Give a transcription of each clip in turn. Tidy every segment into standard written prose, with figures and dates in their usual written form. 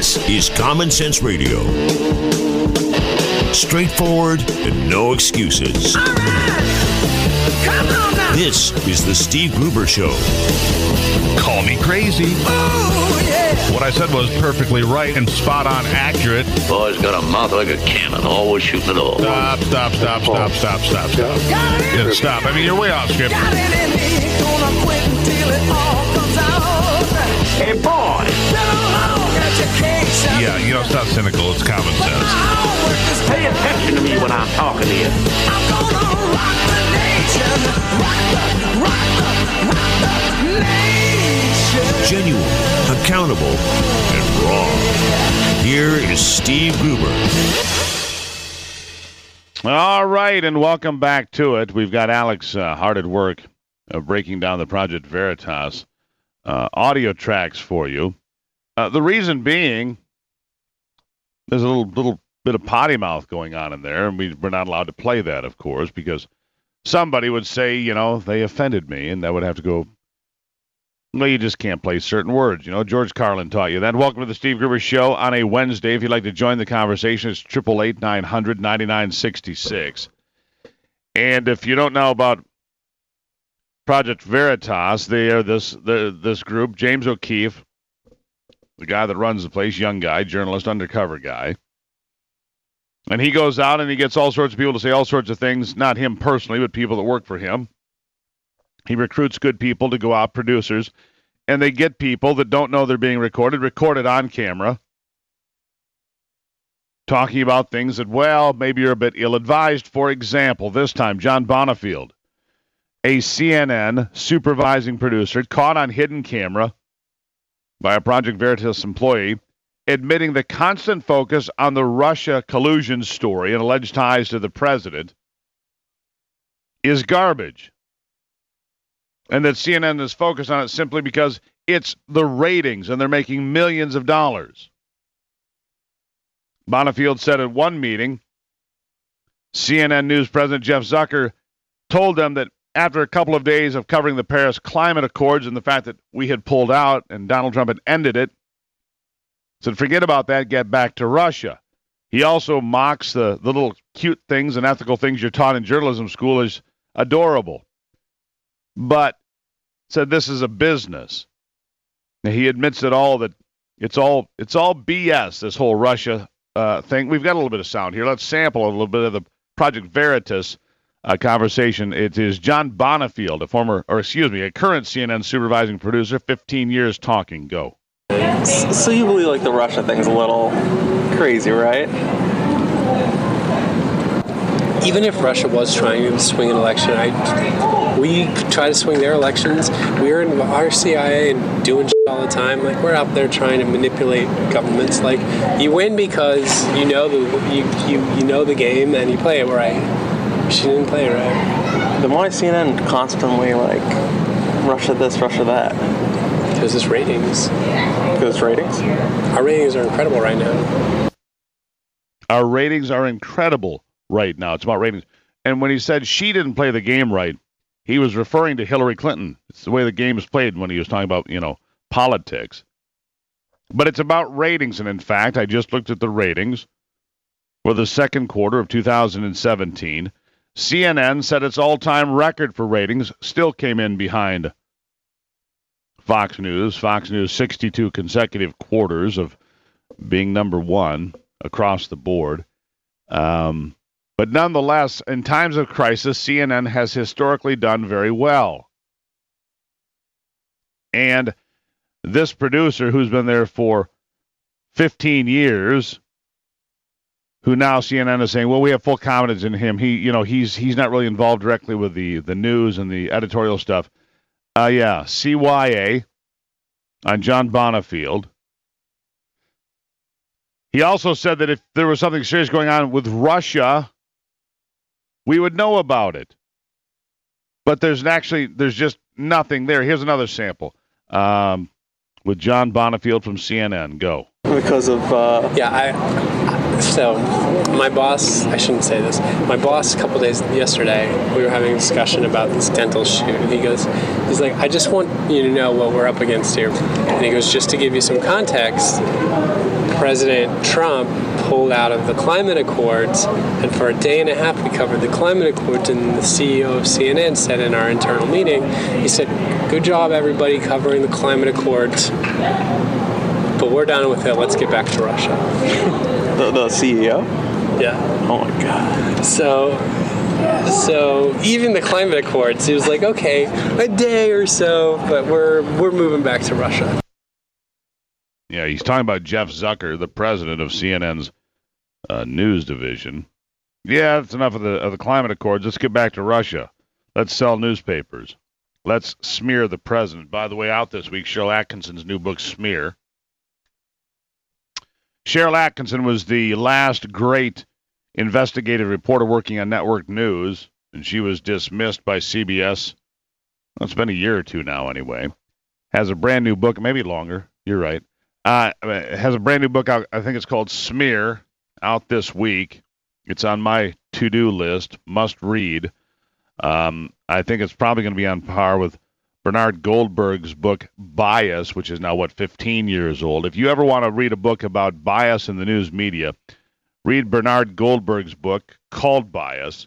This is Common Sense Radio. Straightforward and no excuses. All right. Come on now. This is the Steve Gruber Show. Call me crazy. Oh, yeah. What I said was perfectly right and spot on accurate. Boy's got a mouth like a cannon, always shooting it all. Stop. Yeah, stop. I mean, you're way off script. Got it in me. Gonna quit until it all comes out. Hey, boy! Been a long education. Yeah, you know, it's not cynical. It's common sense. Pay attention to me when I'm talking to you. I'm gonna rock the nation. Rock the nation. Genuine, accountable, and raw. Here is Steve Gruber. All right, and welcome back to it. We've got Alex hard at work breaking down the Project Veritas audio tracks for you. The reason being, there's a little bit of potty mouth going on in there, and we're not allowed to play that, of course, because somebody would say, you know, they offended me, and that would have to go. Well, you just can't play certain words. You know, George Carlin taught you that. Welcome to the Steve Gruber Show on a Wednesday. If you'd like to join the conversation, it's 888-900-9966. And if you don't know about Project Veritas, they are this group, James O'Keefe, the guy that runs the place, young guy, journalist, undercover guy. And he goes out and he gets all sorts of people to say all sorts of things, not him personally, but people that work for him. He recruits good people to go out, producers, and they get people that don't know they're being recorded on camera, talking about things that, well, maybe you're a bit ill-advised. For example, this time, John Bonifield, a CNN supervising producer, caught on hidden camera by a Project Veritas employee, admitting the constant focus on the Russia collusion story and alleged ties to the president is garbage. And that CNN is focused on it simply because it's the ratings and they're making millions of dollars. Bonifield said at one meeting, CNN News President Jeff Zucker told them that after a couple of days of covering the Paris Climate Accords and the fact that we had pulled out and Donald Trump had ended it, said forget about that, get back to Russia. He also mocks the little cute things and ethical things you're taught in journalism school as adorable. But said this is a business. Now, he admits it all that it's all BS, this whole Russia thing. We've got a little bit of sound here. Let's sample a little bit of the Project Veritas conversation. It is John Bonifield, a current CNN supervising producer, 15 years talking. Go. So you believe like the Russia thing's a little crazy, right? Even if Russia was trying to swing an election, we try to swing their elections. We're in our CIA and doing shit all the time. Like we're out there trying to manipulate governments. Like you win because you know the game and you play it right. She didn't play it right. Then why is CNN constantly like Russia this, Russia that? Because it's ratings. Because it's ratings? Our ratings are incredible right now. Our ratings are incredible right now. It's about ratings. And when he said she didn't play the game right, he was referring to Hillary Clinton. It's the way the game is played when he was talking about, politics. But it's about ratings. And in fact, I just looked at the ratings for the second quarter of 2017. CNN set its all-time record for ratings, still came in behind Fox News. Fox News, 62 consecutive quarters of being number one across the board. But nonetheless, in times of crisis, CNN has historically done very well. And this producer who's been there for 15 years, who now CNN is saying, well, we have full confidence in him. He's not really involved directly with the news and the editorial stuff. CYA on John Bonifield. He also said that if there was something serious going on with Russia, we would know about it. But there's just nothing there. Here's another sample with John Bonifield from CNN. Go. Because of... So my boss, I shouldn't say this, my boss a couple days yesterday, we were having a discussion about this dental shoot. And he's like, I just want you to know what we're up against here. And he goes, just to give you some context, President Trump pulled out of the climate accords, and for a day and a half we covered the climate accords, and the CEO of CNN said in our internal meeting, he said, "Good job everybody covering the climate accords, but we're done with it, let's get back to Russia." The CEO? Yeah. Oh my God. So even the climate accords, he was like, okay, a day or so, but we're moving back to Russia. Yeah, he's talking about Jeff Zucker, the president of CNN's news division. Yeah, that's enough of the climate accords. Let's get back to Russia. Let's sell newspapers. Let's smear the president. By the way, out this week, Cheryl Atkinson's new book, Smear. Cheryl Atkinson was the last great investigative reporter working on network news, and she was dismissed by CBS. Well, it's been a year or two now anyway. Has a brand new book, maybe longer. You're right. Has a brand new book out. I think it's called Smear, out this week. It's on my to-do list, must read. I think it's probably going to be on par with Bernard Goldberg's book, Bias, which is now, 15 years old. If you ever want to read a book about bias in the news media, read Bernard Goldberg's book called Bias.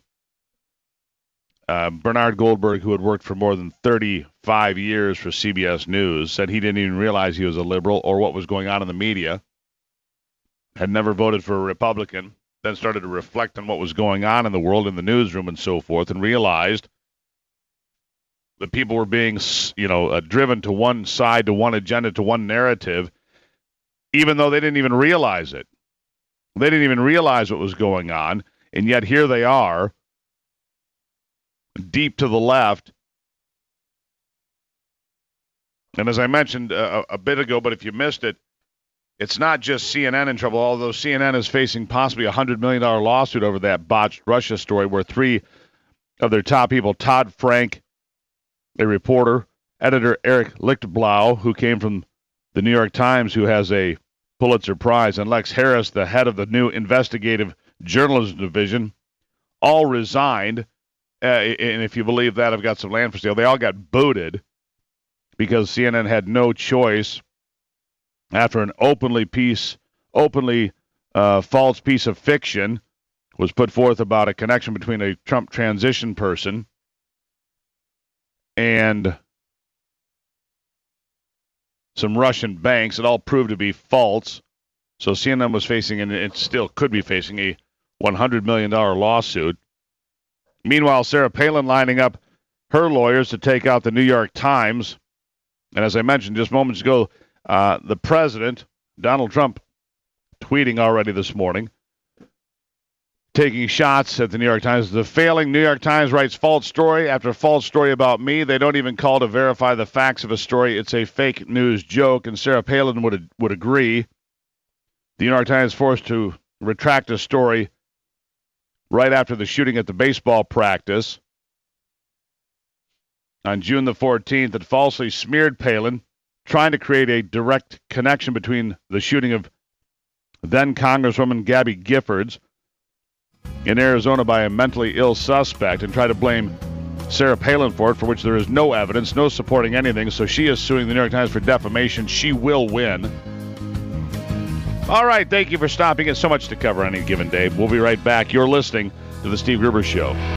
Bernard Goldberg, who had worked for more than 35 years for CBS News, said he didn't even realize he was a liberal or what was going on in the media, had never voted for a Republican, then started to reflect on what was going on in the world, in the newsroom and so forth, and realized that people were being, driven to one side, to one agenda, to one narrative, even though they didn't even realize it. They didn't even realize what was going on, and yet here they are, deep to the left. And as I mentioned a bit ago, but if you missed it, it's not just CNN in trouble, although CNN is facing possibly a $100 million lawsuit over that botched Russia story where three of their top people, Todd Frank, a reporter, editor Eric Lichtblau, who came from the New York Times, who has a Pulitzer Prize, and Lex Harris, the head of the new investigative journalism division, all resigned. And if you believe that, I've got some land for sale. They all got booted because CNN had no choice after an openly false piece of fiction was put forth about a connection between a Trump transition person and some Russian banks. It all proved to be false. So CNN was facing, and it still could be facing, a $100 million lawsuit. Meanwhile, Sarah Palin lining up her lawyers to take out the New York Times. And as I mentioned just moments ago, the president, Donald Trump, tweeting already this morning, taking shots at the New York Times. The failing New York Times writes false story after false story about me. They don't even call to verify the facts of a story. It's a fake news joke, and Sarah Palin would agree. The New York Times forced to retract a story right after the shooting at the baseball practice on June the 14th that falsely smeared Palin, trying to create a direct connection between the shooting of then Congresswoman Gabby Giffords in Arizona by a mentally ill suspect, and try to blame Sarah Palin for it, for which there is no evidence, no supporting anything. So she is suing the New York Times for defamation. She will win. All right, thank you for stopping. It's so much to cover on any given day. We'll be right back. You're listening to The Steve Gruber Show.